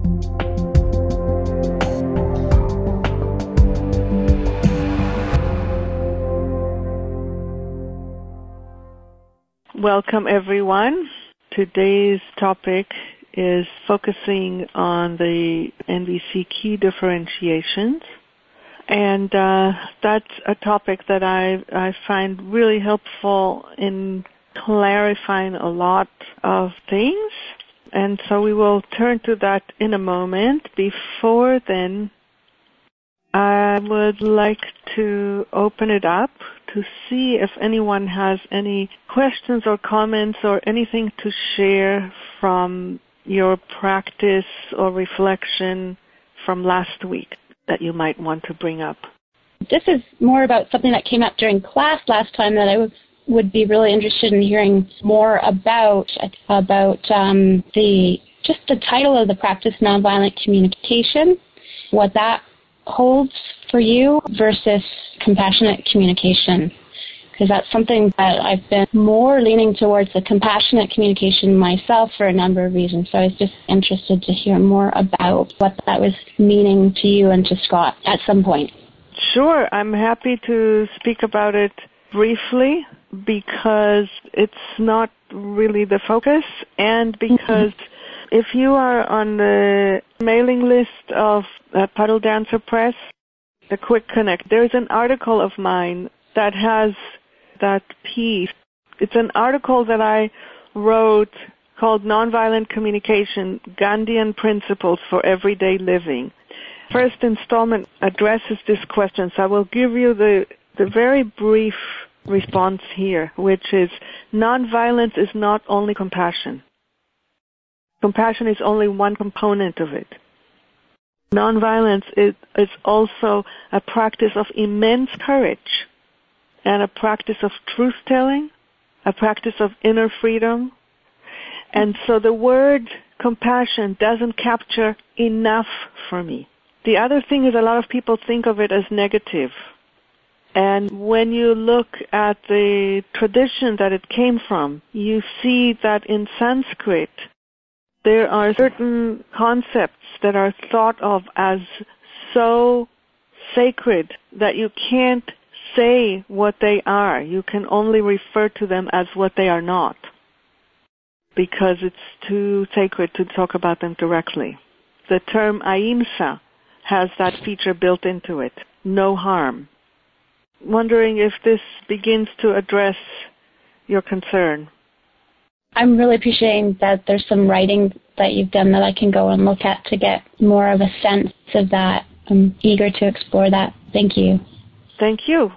Welcome, everyone. Today's topic is focusing on the NVC key differentiations. And that's a topic that I find really helpful in clarifying a lot of things. And so we will turn to that in a moment. Before then, I would like to open it up to see if anyone has any questions or comments or anything to share from your practice or reflection from last week that you might want to bring up. This is more about something that came up during class last time that I would be really interested in hearing more about the title of the practice, Nonviolent Communication, what that holds for you versus compassionate communication, because that's something that I've been more leaning towards the compassionate communication myself for a number of reasons. So I was just interested to hear more about what that was meaning to you and to Scott at some point. Sure. I'm happy to speak about it briefly because it's not really the focus, and because if you are on the mailing list of Puddle Dancer Press, the Quick Connect, there's an article of mine that has that piece. It's an article that I wrote called Nonviolent Communication, Gandhian Principles for Everyday Living. First installment addresses this question, so I will give you the very brief response here, which is nonviolence is not only compassion. Compassion is only one component of it. Nonviolence is also a practice of immense courage and a practice of truth-telling, a practice of inner freedom. And so the word compassion doesn't capture enough for me. The other thing is a lot of people think of it as negative. And when you look at the tradition that it came from, you see that in Sanskrit, there are certain concepts that are thought of as so sacred that you can't say what they are. You can only refer to them as what they are not, because it's too sacred to talk about them directly. The term ahimsa has that feature built into it, no harm. Wondering if this begins to address your concern. I'm really appreciating that there's some writing that you've done that I can go and look at to get more of a sense of that. I'm eager to explore that. Thank you. Thank you.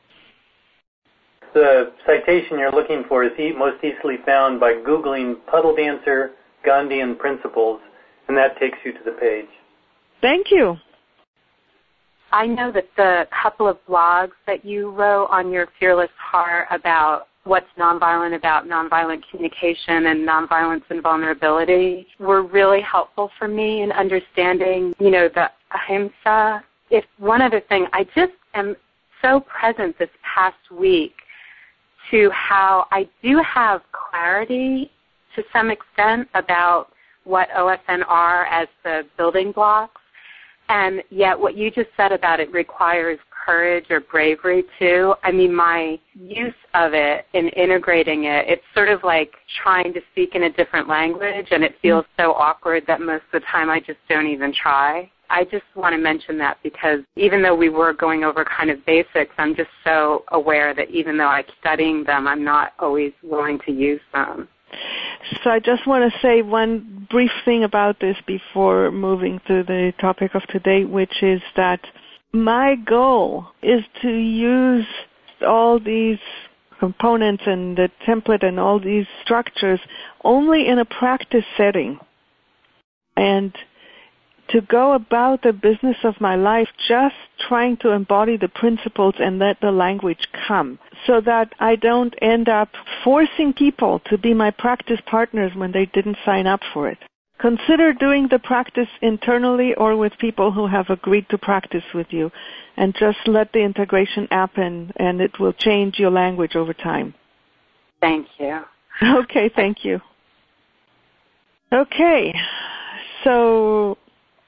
The citation you're looking for is most easily found by Googling Puddle Dancer Gandhian Principles, and that takes you to the page. Thank you. I know that the couple of blogs that you wrote on your Fearless Heart about what's nonviolent about nonviolent communication and nonviolence and vulnerability were really helpful for me in understanding, the ahimsa. If one other thing, I just am so present this past week to how I do have clarity to some extent about what OSN are as the building blocks. And yet what you just said about it requires courage or bravery too. I mean, my use of it in integrating it, it's sort of like trying to speak in a different language, and it feels so awkward that most of the time I just don't even try. I just want to mention that because even though we were going over kind of basics, I'm just so aware that even though I'm studying them, I'm not always willing to use them. So I just want to say one brief thing about this before moving to the topic of today, which is that my goal is to use all these components and the template and all these structures only in a practice setting, and to go about the business of my life just trying to embody the principles and let the language come, so that I don't end up forcing people to be my practice partners when they didn't sign up for it. Consider doing the practice internally or with people who have agreed to practice with you, and just let the integration happen, and it will change your language over time. Thank you. Okay, thank you. Okay, so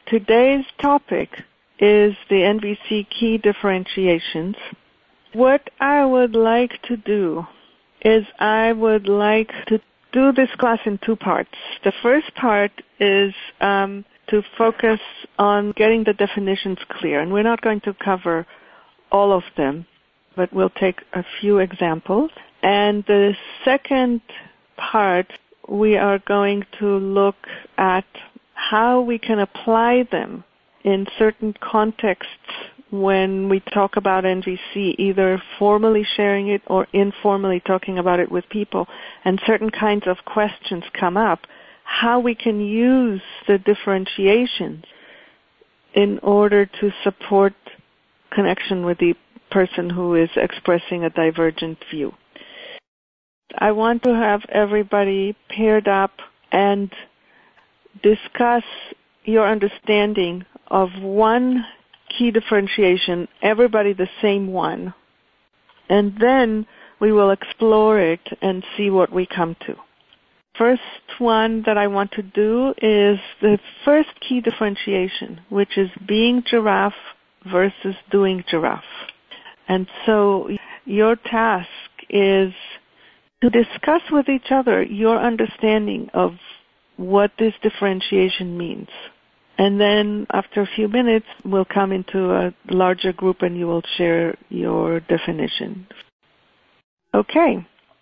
today's topic is the NVC key differentiations. What I would like to do is I would like to do this class in two parts. The first part is to focus on getting the definitions clear, and we're not going to cover all of them, but we'll take a few examples. And the second part, we are going to look at how we can apply them in certain contexts when we talk about NVC, either formally sharing it or informally talking about it with people, and certain kinds of questions come up, how we can use the differentiations in order to support connection with the person who is expressing a divergent view. I want to have everybody paired up and discuss your understanding of one key differentiation, everybody the same one, and then we will explore it and see what we come to. First one that I want to do is the first key differentiation, which is being giraffe versus doing giraffe. And so your task is to discuss with each other your understanding of what this differentiation means. And then after a few minutes, we'll come into a larger group and you will share your definition. Okay.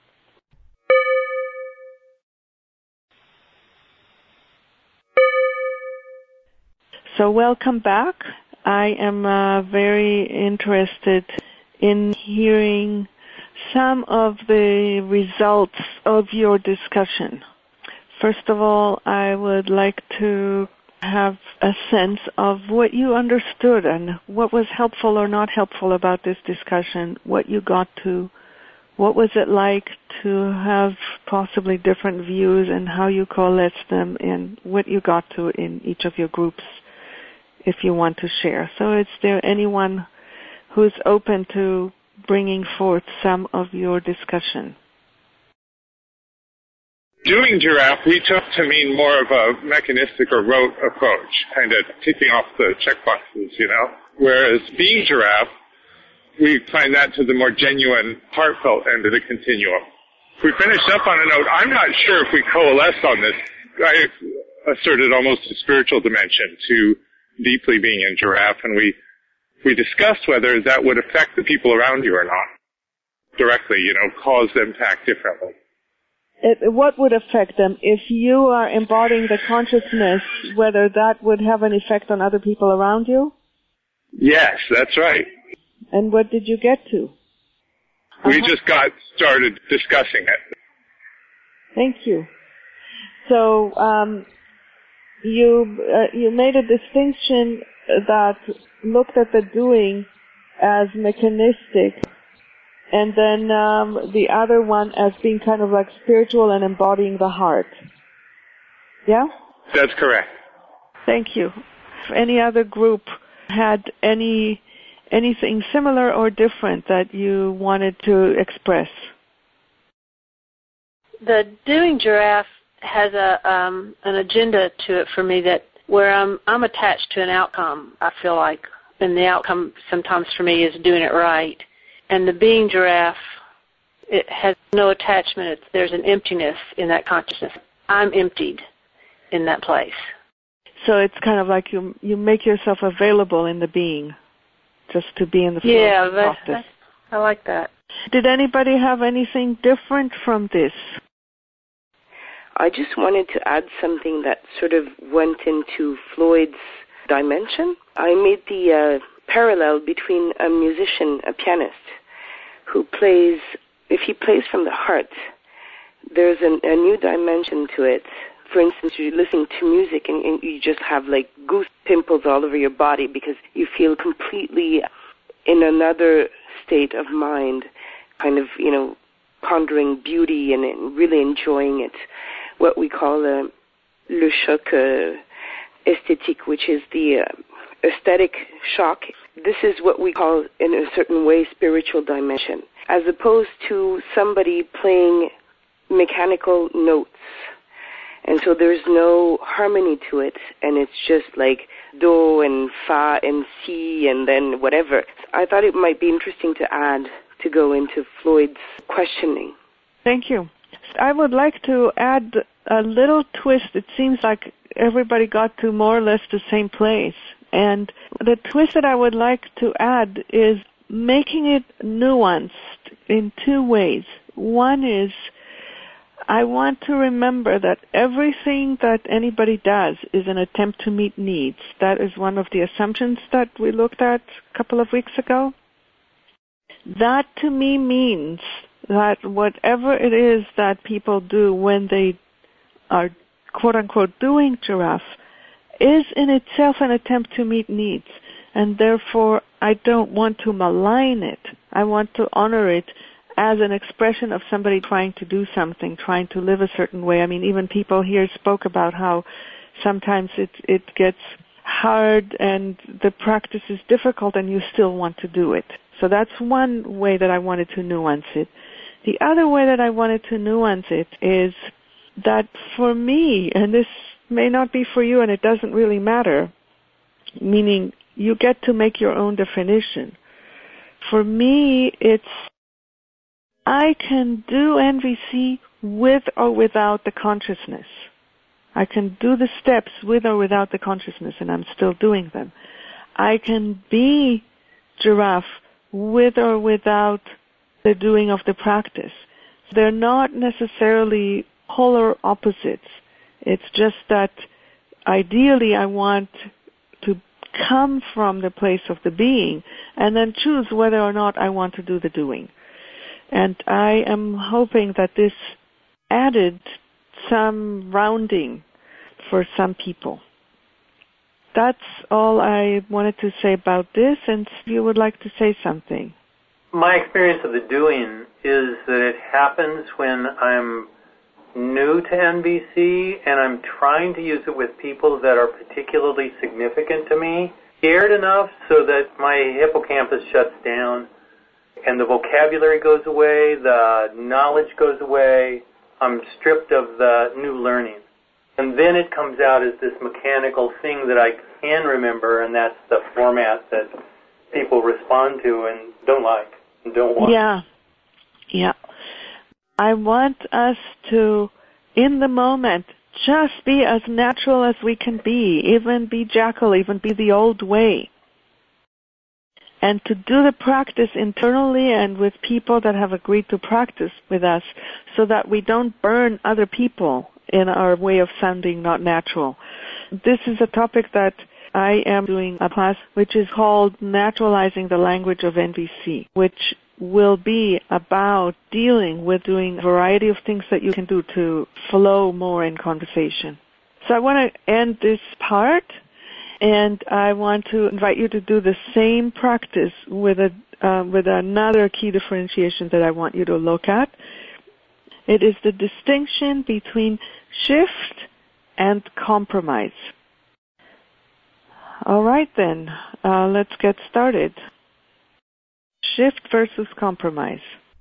So welcome back. I am very interested in hearing some of the results of your discussion. First of all, I would like to have a sense of what you understood and what was helpful or not helpful about this discussion, what you got to, what was it like to have possibly different views and how you coalesced them, and what you got to in each of your groups if you want to share. So is there anyone who's open to bringing forth some of your discussion? Doing giraffe, we took to mean more of a mechanistic or rote approach, kind of ticking off the checkboxes, Whereas being giraffe, we find that to the more genuine, heartfelt end of the continuum. If we finish up on a note, I'm not sure if we coalesce on this. I asserted almost a spiritual dimension to deeply being in giraffe, and we discussed whether that would affect the people around you or not directly, cause them to act differently. What would affect them? If you are embodying the consciousness, whether that would have an effect on other people around you? Yes, that's right. And what did you get to? We just got started discussing it. Thank you. So you made a distinction that looked at the doing as mechanistic, and then the other one as being kind of like spiritual and embodying the heart. Yeah? That's correct. Thank you. If any other group had anything similar or different that you wanted to express? The doing giraffe has an agenda to it for me that where I'm attached to an outcome, I feel like, and the outcome sometimes for me is doing it right. And the being giraffe, it has no attachment. There's an emptiness in that consciousness. I'm emptied in that place. So it's kind of like you make yourself available in the being, just to be in the flow of practice. I like that. Did anybody have anything different from this? I just wanted to add something that sort of went into Floyd's dimension. I made the parallel between a musician, a pianist, who plays, if he plays from the heart, there's a new dimension to it. For instance, you're listening to music and you just have like goose pimples all over your body because you feel completely in another state of mind, kind of, pondering beauty and really enjoying it. What we call le choc esthétique, which is the aesthetic shock. This is what we call, in a certain way, spiritual dimension, as opposed to somebody playing mechanical notes. And so there's no harmony to it, and it's just like do and fa and si and then whatever. I thought it might be interesting to add, to go into Floyd's questioning. Thank you. I would like to add a little twist. It seems like everybody got to more or less the same place. And the twist that I would like to add is making it nuanced in two ways. One is, I want to remember that everything that anybody does is an attempt to meet needs. That is one of the assumptions that we looked at a couple of weeks ago. That to me means that whatever it is that people do when they are quote-unquote doing giraffe is in itself an attempt to meet needs. And therefore, I don't want to malign it. I want to honor it as an expression of somebody trying to do something, trying to live a certain way. I mean, even people here spoke about how sometimes it gets hard and the practice is difficult and you still want to do it. So that's one way that I wanted to nuance it. The other way that I wanted to nuance it is that for me, and this may not be for you and it doesn't really matter, meaning you get to make your own definition. For me, it's I can do NVC with or without the consciousness. I can do the steps with or without the consciousness, and I'm still doing them. I can be giraffe with or without the doing of the practice. They're not necessarily polar opposites. It's just that ideally I want to come from the place of the being and then choose whether or not I want to do the doing. And I am hoping that this added some rounding for some people. That's all I wanted to say about this, and if you would like to say something. My experience of the doing is that it happens when I'm new to NVC and I'm trying to use it with people that are particularly significant to me, scared enough so that my hippocampus shuts down and the vocabulary goes away, the knowledge goes away, I'm stripped of the new learning. And then it comes out as this mechanical thing that I can remember, and that's the format that people respond to and don't like and don't want. Yeah. I want us to, in the moment, just be as natural as we can be, even be Jackal, even be the old way. And to do the practice internally and with people that have agreed to practice with us so that we don't burn other people in our way of sounding not natural. This is a topic that I am doing a class which is called Naturalizing the Language of NVC, which will be about dealing with doing a variety of things that you can do to flow more in conversation. So I want to end this part, and I want to invite you to do the same practice with another key differentiation that I want you to look at. It is the distinction between shift and compromise. All right then, let's get started. Shift versus compromise.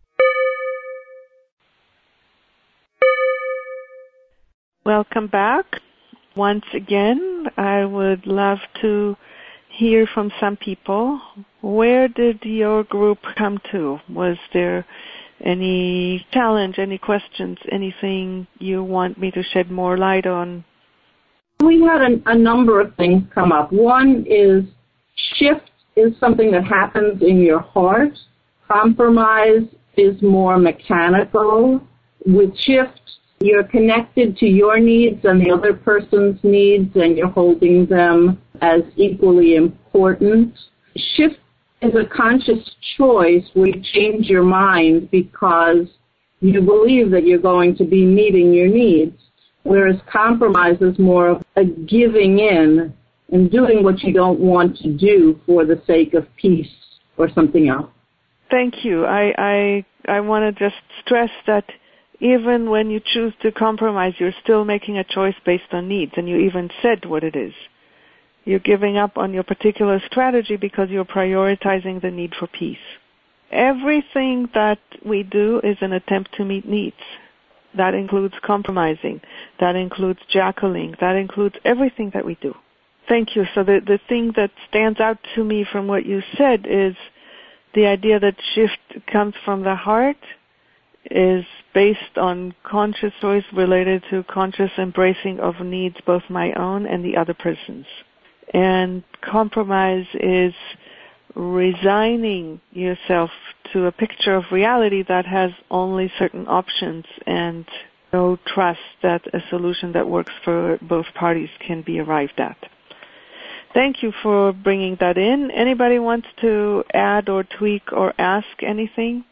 Welcome back. Once again, I would love to hear from some people. Where did your group come to? Was there any challenge, any questions, anything you want me to shed more light on? We had a number of things come up. One is shift is something that happens in your heart. Compromise is more mechanical. With shift, you're connected to your needs and the other person's needs, and you're holding them as equally important. Shift is a conscious choice where you change your mind because you believe that you're going to be meeting your needs, whereas compromise is more of a giving in and doing what you don't want to do for the sake of peace or something else. Thank you. I want to just stress that even when you choose to compromise, you're still making a choice based on needs, and you even said what it is. You're giving up on your particular strategy because you're prioritizing the need for peace. Everything that we do is an attempt to meet needs. That includes compromising. That includes jackaling. That includes everything that we do. Thank you. So the thing that stands out to me from what you said is the idea that shift comes from the heart, is based on conscious choice related to conscious embracing of needs, both my own and the other person's. And compromise is resigning yourself to a picture of reality that has only certain options and no trust that a solution that works for both parties can be arrived at. Thank you for bringing that in. Anybody wants to add or tweak or ask anything?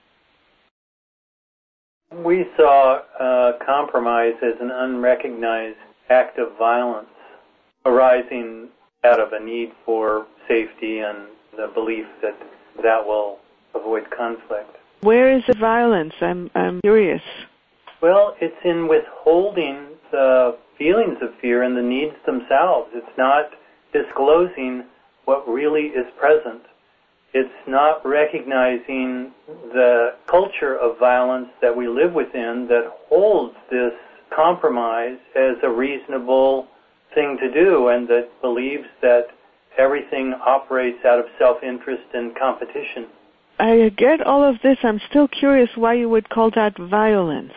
We saw compromise as an unrecognized act of violence arising out of a need for safety and the belief that that will avoid conflict. Where is the violence? I'm curious. Well, it's in withholding the feelings of fear and the needs themselves. It's not disclosing what really is present. It's not recognizing the culture of violence that we live within that holds this compromise as a reasonable thing to do and that believes that everything operates out of self-interest and competition. I get all of this. I'm still curious why you would call that violence.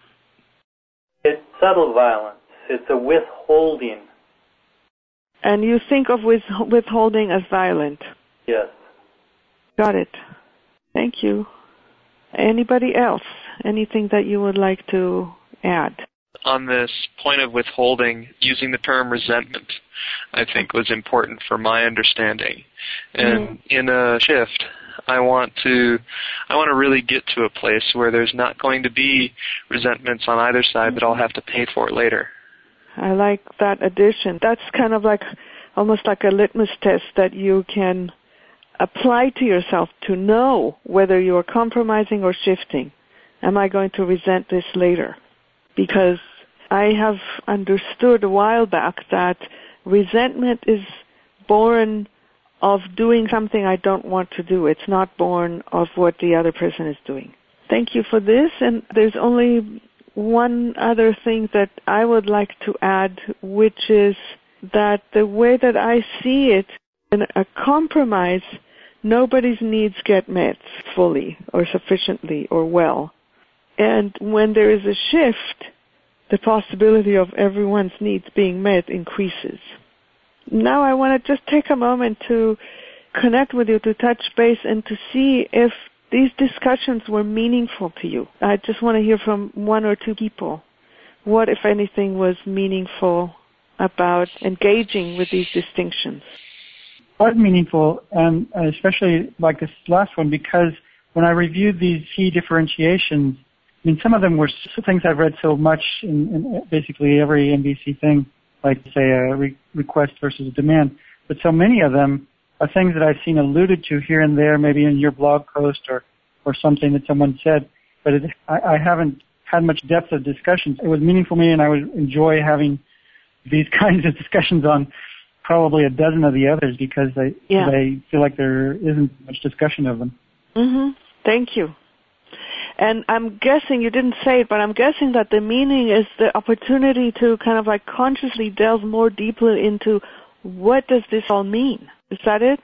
It's subtle violence. It's a withholding. And you think of withholding as violent? Yes. Got it. Thank you. Anybody else? Anything that you would like to add? On this point of withholding, using the term resentment, I think was important for my understanding. And in a shift, I want to really get to a place where there's not going to be resentments on either side that I'll have to pay for later. I like that addition. That's kind of like almost like a litmus test that you can apply to yourself to know whether you are compromising or shifting. Am I going to resent this later? Because I have understood a while back that resentment is born of doing something I don't want to do. It's not born of what the other person is doing. Thank you for this. And there's only one other thing that I would like to add, which is that the way that I see it, in a compromise, nobody's needs get met fully or sufficiently or well. And when there is a shift, the possibility of everyone's needs being met increases. Now I want to just take a moment to connect with you, to touch base, and to see if these discussions were meaningful to you. I just want to hear from one or two people. What, if anything, was meaningful about engaging with these distinctions? Quite meaningful, and especially like this last one, because when I reviewed these key differentiations, I mean, some of them were things I've read so much in basically every NVC thing, like, say, a request versus a demand. But so many of them are things that I've seen alluded to here and there, maybe in your blog post or something that someone said. But I haven't had much depth of discussions. It was meaningful to me, and I would enjoy having these kinds of discussions on probably a dozen of the others because I feel like there isn't much discussion of them. Mm-hmm. Thank you. And I'm guessing, you didn't say it, but I'm guessing that the meaning is the opportunity to kind of like consciously delve more deeply into what does this all mean? Is that it?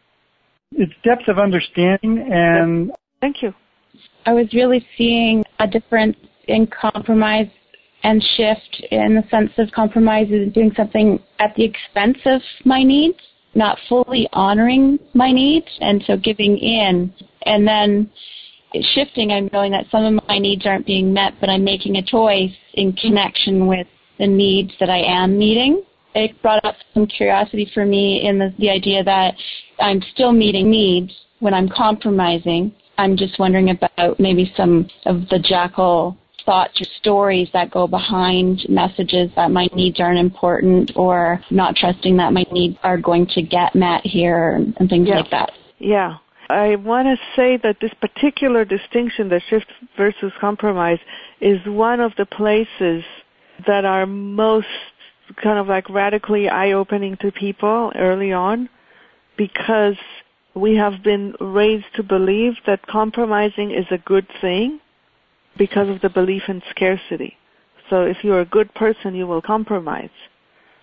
It's depth of understanding and... Thank you. I was really seeing a difference in compromise and shift in the sense of compromise is doing something at the expense of my needs, not fully honoring my needs, and so giving in. And then shifting, I'm knowing that some of my needs aren't being met, but I'm making a choice in connection with the needs that I am meeting. It brought up some curiosity for me in the idea that I'm still meeting needs when I'm compromising. I'm just wondering about maybe some of the jackal thoughts or stories that go behind messages that my needs aren't important or not trusting that my needs are going to get met here and things like that. Yeah. I want to say that this particular distinction, the shift versus compromise, is one of the places that are most kind of like radically eye-opening to people early on, because we have been raised to believe that compromising is a good thing because of the belief in scarcity. So if you're a good person, you will compromise.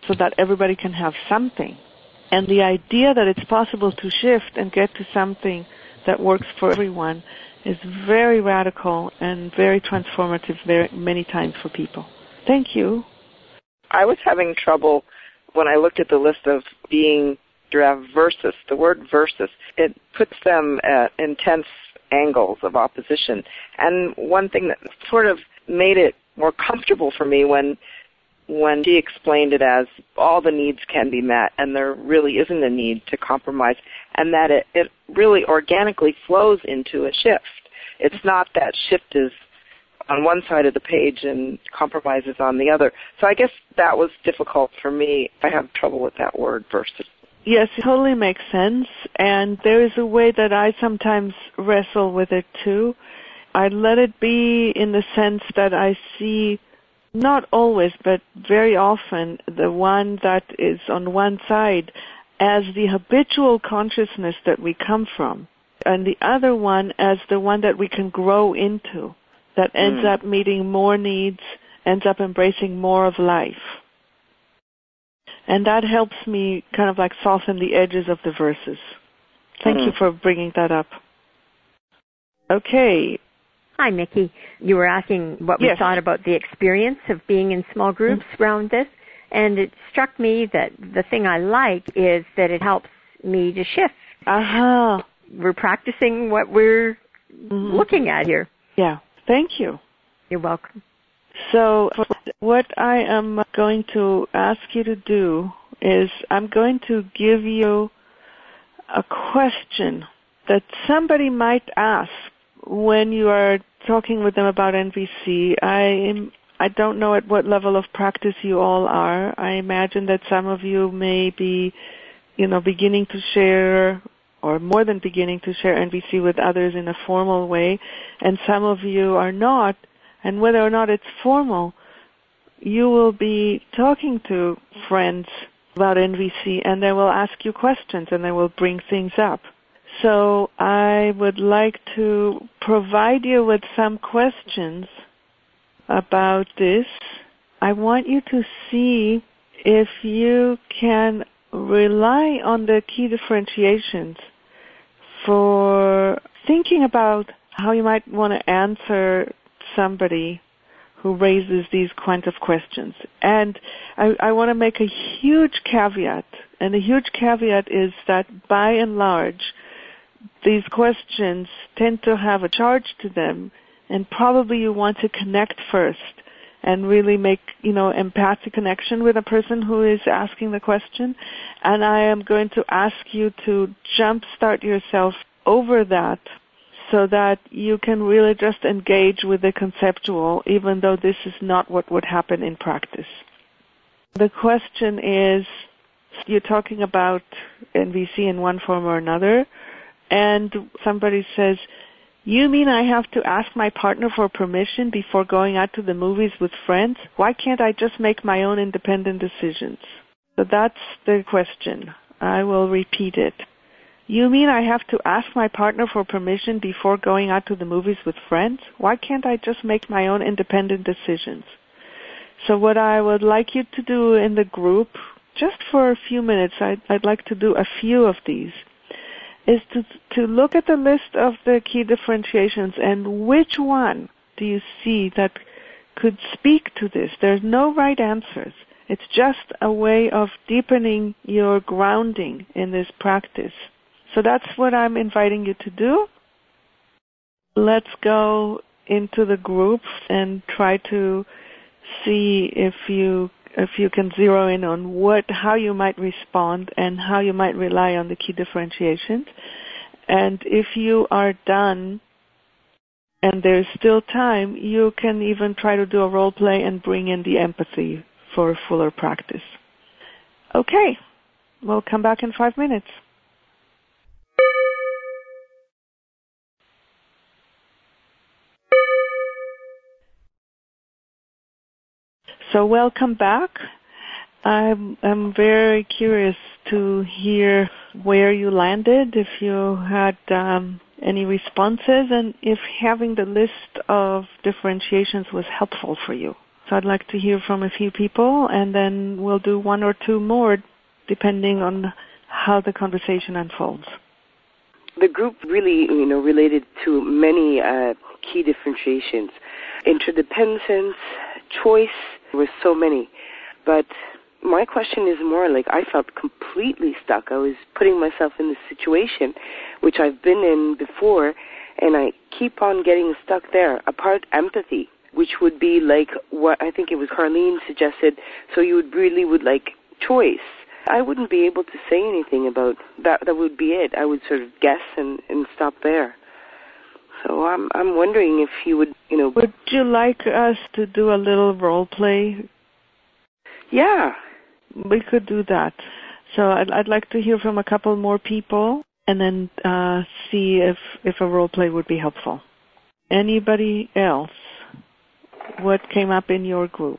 so that everybody can have something. And the idea that it's possible to shift and get to something that works for everyone is very radical and very transformative very many times for people. Thank you. I was having trouble when I looked at the list of being giraffe versus, the word versus, it puts them at intense angles of opposition. And one thing that sort of made it more comfortable for me when she explained it as all the needs can be met and there really isn't a need to compromise, and that it really organically flows into a shift. It's not that shift is on one side of the page and compromise is on the other. So I guess that was difficult for me. I have trouble with that word versus. Yes, it totally makes sense, and there is a way that I sometimes wrestle with it too. I let it be in the sense that I see, not always, but very often, the one that is on one side as the habitual consciousness that we come from, and the other one as the one that we can grow into, that ends up meeting more needs, ends up embracing more of life. And that helps me kind of like soften the edges of the verses. Thank you for bringing that up. Okay. Hi, Mickey. You were asking what we thought about the experience of being in small groups around this, and it struck me that the thing I like is that it helps me to shift. We're practicing what we're looking at here. Yeah. Thank you. You're welcome. So what I am going to ask you to do is I'm going to give you a question that somebody might ask when you are talking with them about NVC. I don't know at what level of practice you all are. I imagine that some of you may be, beginning to share or more than beginning to share NVC with others in a formal way, and some of you are not. And whether or not it's formal, you will be talking to friends about NVC, and they will ask you questions, and they will bring things up. So I would like to provide you with some questions about this. I want you to see if you can rely on the key differentiations for thinking about how you might want to answer somebody who raises these kinds of questions. And I want to make a huge caveat, and the huge caveat is that by and large, these questions tend to have a charge to them, and probably you want to connect first and really make, empathic connection with a person who is asking the question. And I am going to ask you to jumpstart yourself over that so that you can really just engage with the conceptual, even though this is not what would happen in practice. The question is, you're talking about NVC in one form or another, and somebody says, you mean I have to ask my partner for permission before going out to the movies with friends? Why can't I just make my own independent decisions? So that's the question. I will repeat it. You mean I have to ask my partner for permission before going out to the movies with friends? Why can't I just make my own independent decisions? So what I would like you to do in the group, just for a few minutes, I'd like to do a few of these, is to look at the list of the key differentiations and which one do you see that could speak to this. There's no right answers. It's just a way of deepening your grounding in this practice. So that's what I'm inviting you to do. Let's go into the group and try to see if you can zero in on how you might respond and how you might rely on the key differentiations. And if you are done and there's still time, you can even try to do a role play and bring in the empathy for a fuller practice. Okay, we'll come back in 5 minutes. So welcome back. I'm very curious to hear where you landed, if you had any responses, and if having the list of differentiations was helpful for you. So So I'd like to hear from a few people, and then we'll do one or two more, depending on how the conversation unfolds. The group really, related to many key differentiations. Interdependence, choice, there were so many. But my question is more like I felt completely stuck. I was putting myself in this situation, which I've been in before, and I keep on getting stuck there. Apart empathy, which would be like what I think it was Carlene suggested, so you would like choice. I wouldn't be able to say anything about that. That would be it. I would sort of guess and stop there. So I'm wondering if you would, Would you like us to do a little role play? Yeah. We could do that. So I'd like to hear from a couple more people and then see if a role play would be helpful. Anybody else? What came up in your group?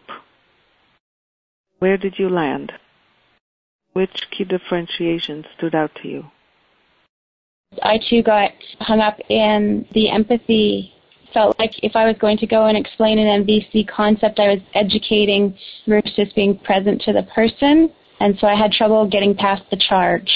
Where did you land? Which key differentiations stood out to you? I too got hung up in the empathy. Felt like if I was going to go and explain an MVC concept, I was educating versus being present to the person, and so I had trouble getting past the charge.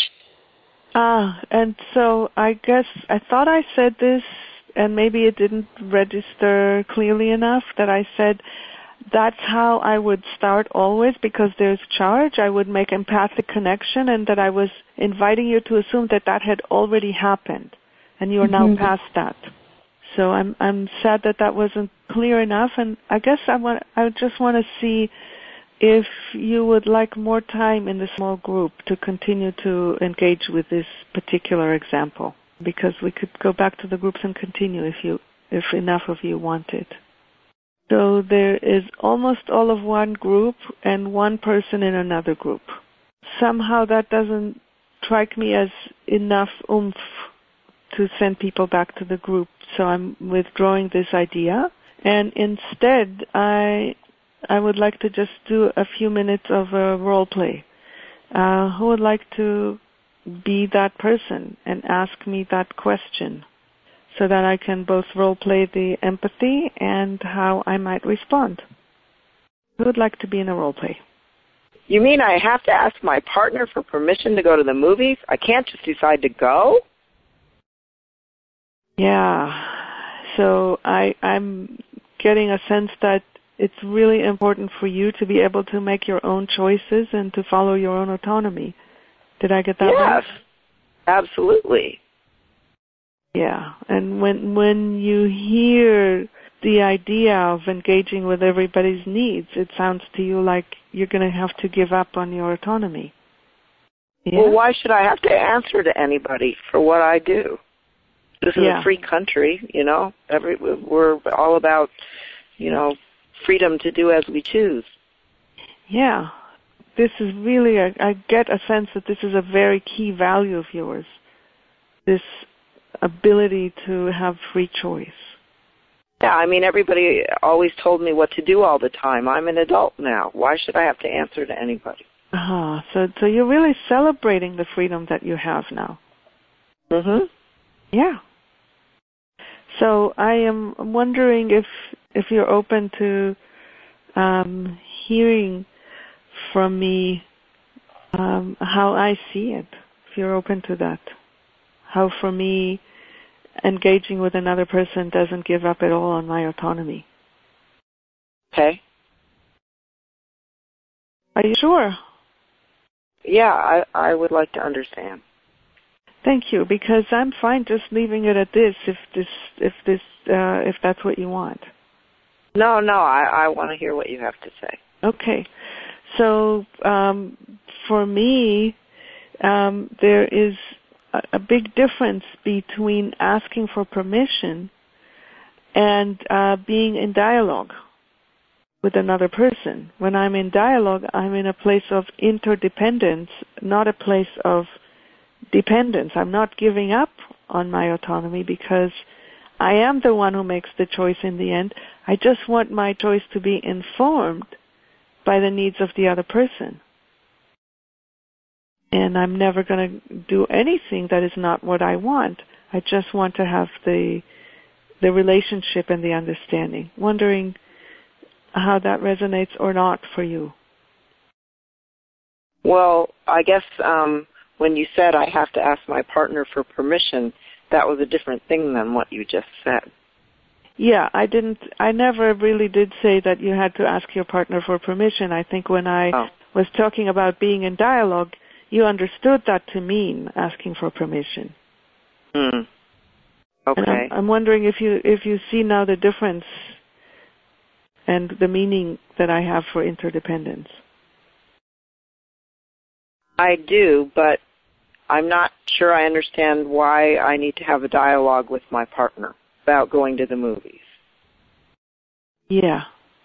And so I guess I thought I said this, and maybe it didn't register clearly enough, that I said that's how I would start always, because there's charge. I would make empathic connection, and that I was inviting you to assume that had already happened, and you are now past that. So I'm sad that wasn't clear enough, and I guess I just want to see if you would like more time in the small group to continue to engage with this particular example, because we could go back to the groups and continue if enough of you wanted. So there is almost all of one group and one person in another group. Somehow that doesn't strike me as enough oomph to send people back to the group, so I'm withdrawing this idea. And instead, I would like to just do a few minutes of a role play. Who would like to be that person and ask me that question, so that I can both role play the empathy and how I might respond? Who would like to be in a role play? You mean I have to ask my partner for permission to go to the movies? I can't just decide to go? Yeah. So I'm getting a sense that it's really important for you to be able to make your own choices and to follow your own autonomy. Did I get that right? Yes, absolutely. Yeah, and when you hear the idea of engaging with everybody's needs, it sounds to you like you're going to have to give up on your autonomy. Yeah? Well, why should I have to answer to anybody for what I do? This is a free country, we're all about, freedom to do as we choose. Yeah. This is really, I get a sense that this is a very key value of yours, this ability to have free choice. Yeah, I mean, everybody always told me what to do all the time. I'm an adult now. Why should I have to answer to anybody? So you're really celebrating the freedom that you have now. Mm-hmm. Yeah. So I am wondering if you're open to hearing from me how I see it, if you're open to that. How for me, engaging with another person doesn't give up at all on my autonomy. Okay. Are you sure? Yeah, I would like to understand. Thank you, because I'm fine just leaving it at this if that's what you want. No, I want to hear what you have to say. Okay. So for me, there is a big difference between asking for permission and being in dialogue with another person. When I'm in dialogue, I'm in a place of interdependence, not a place of dependence. I'm not giving up on my autonomy because I am the one who makes the choice in the end. I just want my choice to be informed by the needs of the other person. And I'm never going to do anything that is not what I want. I just want to have the relationship and the understanding. Wondering how that resonates or not for you. Well, I guess when you said I have to ask my partner for permission, that was a different thing than what you just said. Yeah, I never really did say that you had to ask your partner for permission. I think when I was talking about being in dialogue, you understood that to mean asking for permission. Okay. And I'm wondering if you see now the difference and the meaning that I have for interdependence. I do, but I'm not sure I understand why I need to have a dialogue with my partner about going to the movies. Yeah.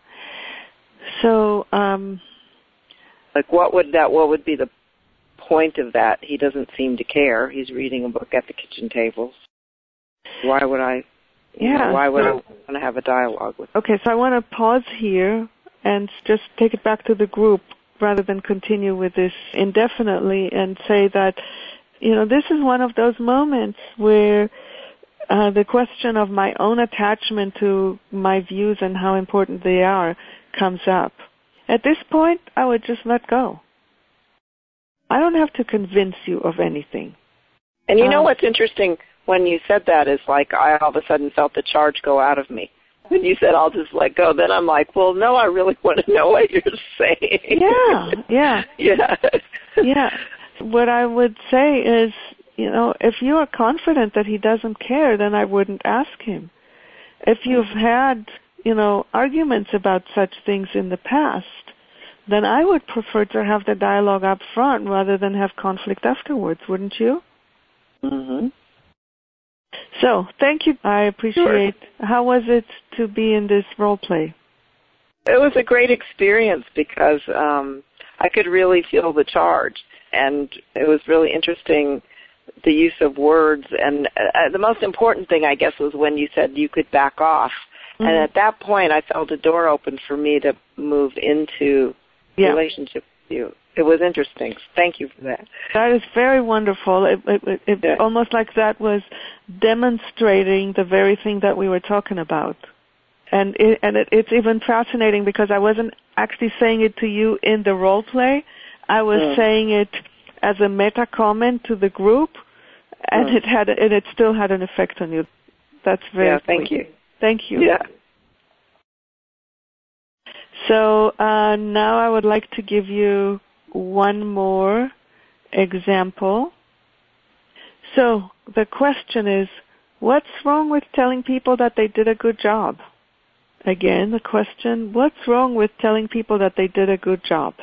So, like, what would be the point of that? He doesn't seem to care. He's reading a book at the kitchen table. Why would I? Why would I want to have a dialogue with him? Okay, so I want to pause here and just take it back to the group rather than continue with this indefinitely and say that, this is one of those moments where the question of my own attachment to my views and how important they are comes up. At this point, I would just let go. I don't have to convince you of anything. And you know what's interesting when you said that is like I all of a sudden felt the charge go out of me. When you said I'll just let go, then I'm like, well, no, I really want to know what you're saying. Yeah. Yeah. What I would say is, if you are confident that he doesn't care, then I wouldn't ask him. If you've had, arguments about such things in the past, then I would prefer to have the dialogue up front rather than have conflict afterwards, wouldn't you? Mm-hmm. So, thank you. I appreciate. Sure. How was it to be in this role play? It was a great experience because I could really feel the charge, and it was really interesting, the use of words. And the most important thing, I guess, was when you said you could back off. Mm-hmm. And at that point, I felt a door open for me to move into relationship with you. It was interesting. Thank you for that. That is very wonderful. It almost like that was demonstrating the very thing that we were talking about. And it's even fascinating because I wasn't actually saying it to you in the role play. I was saying it as a meta comment to the group, and it still had an effect on you. That's very thank you. Thank you. Yeah. So now I would like to give you one more example. So the question is, what's wrong with telling people that they did a good job? Again, the question, what's wrong with telling people that they did a good job?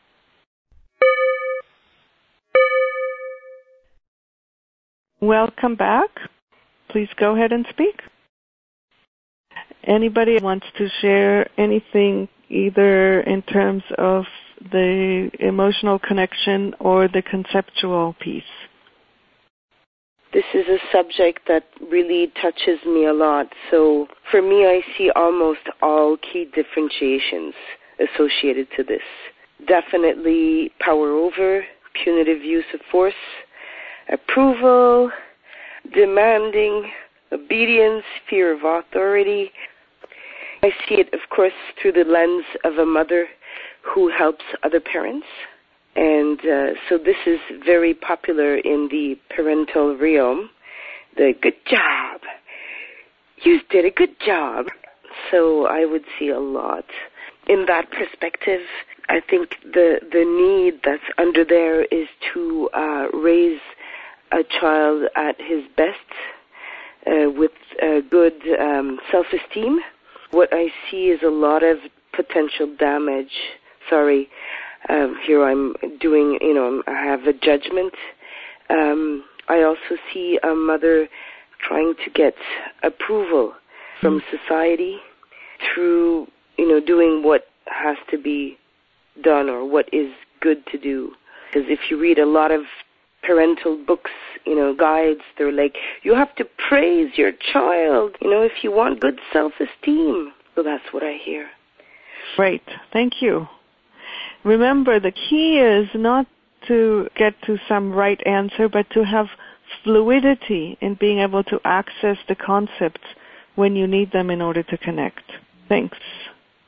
Welcome back. Please go ahead and speak. Anybody wants to share anything either in terms of the emotional connection or the conceptual piece? This is a subject that really touches me a lot. So for me, I see almost all key differentiations associated to this. Definitely power over, punitive use of force, approval, demanding, obedience, fear of authority. I see it, of course, through the lens of a mother who helps other parents. And so this is very popular in the parental realm. The good job. You did a good job. So I would see a lot. In that perspective, I think the need that's under there is to raise a child at his best with good self-esteem. What I see is a lot of potential damage. Sorry, here I'm doing, I have a judgment. I also see a mother trying to get approval from society through, doing what has to be done or what is good to do. Because if you read a lot of parental books, guides, they're like, you have to praise your child, if you want good self-esteem. So that's what I hear. Great. Thank you. Remember, the key is not to get to some right answer, but to have fluidity in being able to access the concepts when you need them in order to connect. Thanks.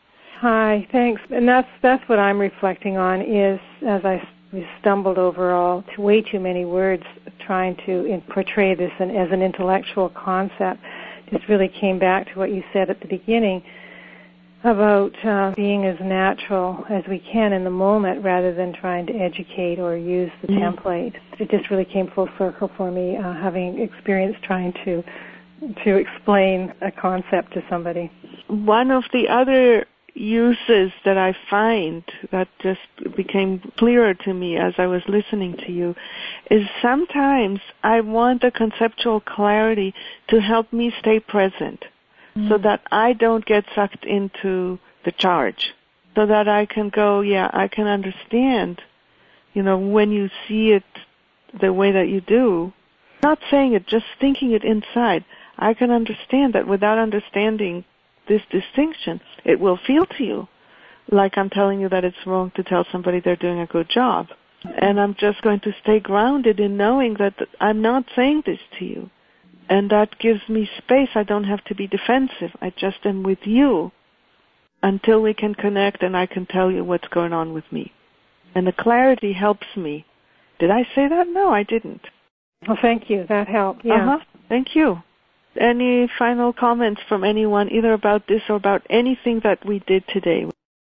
Hi, thanks. And that's what I'm reflecting on is, as I stumbled over way too many words trying to portray this as an intellectual concept, just really came back to what you said at the beginning about being as natural as we can in the moment rather than trying to educate or use the template. It just really came full circle for me, having experience trying to explain a concept to somebody. One of the other uses that I find that just became clearer to me as I was listening to you is sometimes I want the conceptual clarity to help me stay present so that I don't get sucked into the charge, so that I can go, yeah, I can understand, when you see it the way that you do, not saying it, just thinking it inside. I can understand that without understanding this distinction, it will feel to you like I'm telling you that it's wrong to tell somebody they're doing a good job. And I'm just going to stay grounded in knowing that I'm not saying this to you. And that gives me space. I don't have to be defensive. I just am with you until we can connect and I can tell you what's going on with me. And the clarity helps me. Did I say that? No, I didn't. Well, thank you. That helped. Yeah. Thank you. Any final comments from anyone, either about this or about anything that we did today?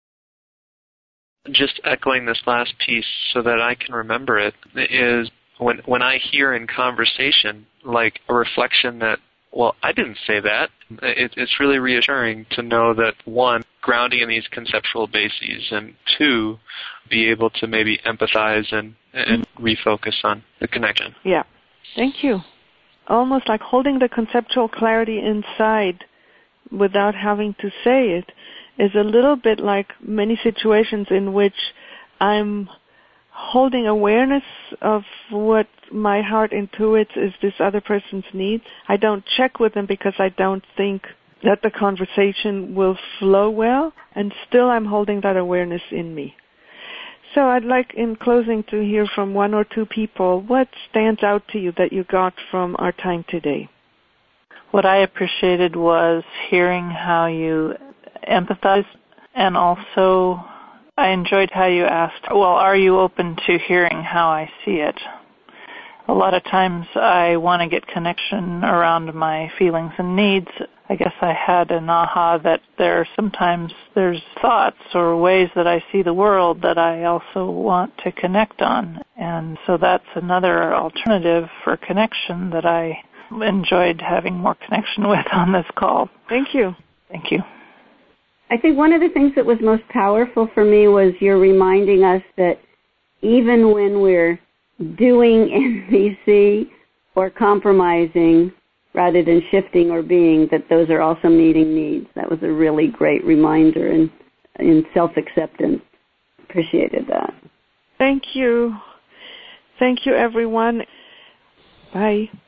Just echoing this last piece so that I can remember it, is when I hear in conversation like a reflection that, well, I didn't say that, it's really reassuring to know that, one, grounding in these conceptual bases, and two, be able to maybe empathize and refocus on the connection. Yeah. Thank you. Almost like holding the conceptual clarity inside without having to say it is a little bit like many situations in which I'm holding awareness of what my heart intuits is this other person's need. I don't check with them because I don't think that the conversation will flow well, and still I'm holding that awareness in me. So I'd like, in closing, to hear from one or two people. What stands out to you that you got from our time today? What I appreciated was hearing how you empathize, and also I enjoyed how you asked, well, are you open to hearing how I see it? A lot of times I want to get connection around my feelings and needs. I guess I had an aha that sometimes there's thoughts or ways that I see the world that I also want to connect on. And so that's another alternative for connection that I enjoyed having more connection with on this call. Thank you. Thank you. I think one of the things that was most powerful for me was your reminding us that even when we're doing NVC or compromising rather than shifting or being, that those are also meeting needs. That was a really great reminder in self-acceptance. Appreciated that. Thank you. Thank you, everyone. Bye.